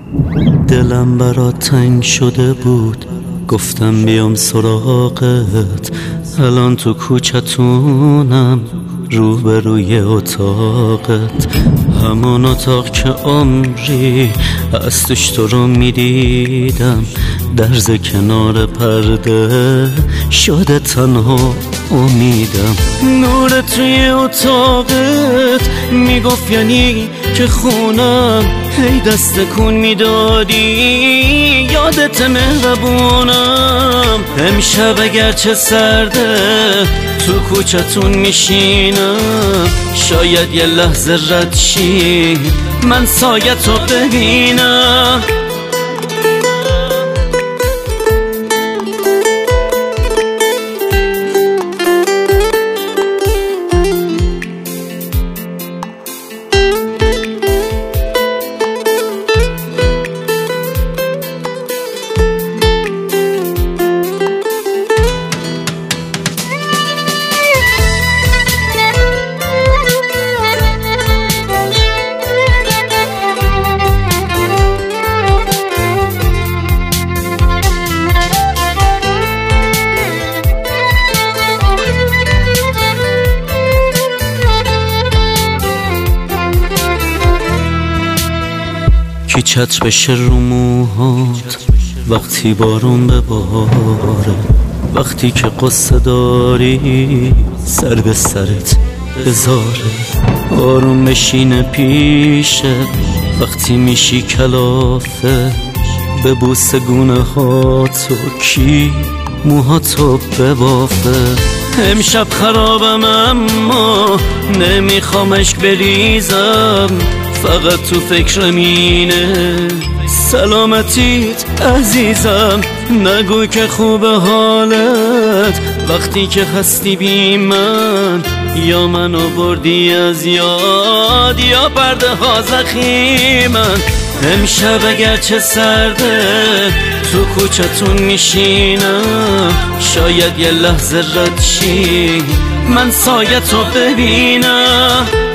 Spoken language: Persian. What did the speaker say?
دلم برات تنگ شده بود، گفتم بیام سراغت. الان تو کوچتونم روبروی اتاقت، همون اتاق که عمری از توش تو رو میدیدم. درز کنار پرده شده تنها امیدم. نور توی اتاقت میگفت یعنی که خونم، هی دست کن میدادی یادت مهربونم. امشب اگرچه سرده تو کوچتون میشینم، شاید یه لحظه رد شی من سایتو ببینم. کی چتر بشه رو موهات وقتی بارون بباره، وقتی که قصه داری سر به سرت بذاره. آروم بشینه پیشه وقتی میشی کلافه، ببوسه گونه هاتو کی موهاتو ببافه. امشب خرابم اما نمیخوام اشک بریزم، فقط تو فکرم اینه سلامتیت عزیزم. نگو که خوب حالت وقتی که هستی بی من، یا منو بردی از یاد یا پرده ها زخیمن. امشب اگرچه سرده تو کوچتون میشینم، شاید یه لحظه رد شی من سایتو ببینم.